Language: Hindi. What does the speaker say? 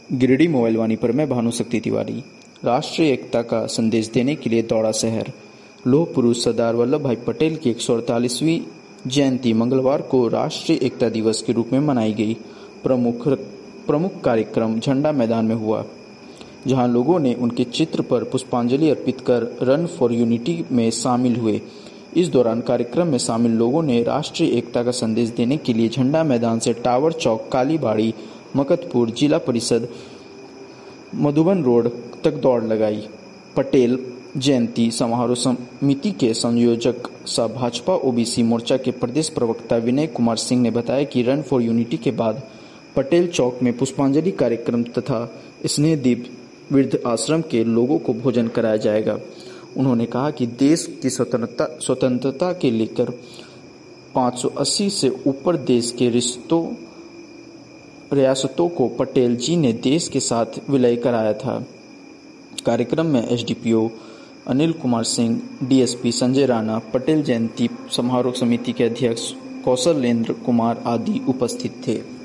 गिरिडीह मोबाइल वाणी पर मैं भानुशक्ति तिवारी। राष्ट्रीय एकता का संदेश देने के लिए दौड़ा शहर। लौह पुरुष सरदार वल्लभ भाई पटेल की 148वीं जयंती मंगलवार को राष्ट्रीय एकता दिवस के रूप में मनाई गई। प्रमुख कार्यक्रम झंडा मैदान में हुआ, जहां लोगों ने उनके चित्र पर पुष्पांजलि अर्पित कर रन फॉर यूनिटी में शामिल हुए। इस दौरान कार्यक्रम में शामिल लोगों ने राष्ट्रीय एकता का संदेश देने के लिए झंडा मैदान से टावर चौक, कालीबाड़ी, मकतपुर, जिला परिषद, मधुबन रोड तक दौड़ लगाई। पटेल जयंती समारोह समिति के संयोजक सह भाजपा ओबीसी मोर्चा के प्रदेश प्रवक्ता विनय कुमार सिंह ने बताया कि रन फॉर यूनिटी के बाद पटेल चौक में पुष्पांजलि कार्यक्रम तथा स्नेहदीप वृद्ध आश्रम के लोगों को भोजन कराया जाएगा। उन्होंने कहा कि देश की स्वतंत्रता के लेकर 580 से ऊपर देश के रियासतों को पटेल जी ने देश के साथ विलय कराया था। कार्यक्रम में एसडीपीओ अनिल कुमार सिंह, डीएसपी संजय राणा, पटेल जयंती समारोह समिति के अध्यक्ष कौशलेंद्र कुमार आदि उपस्थित थे।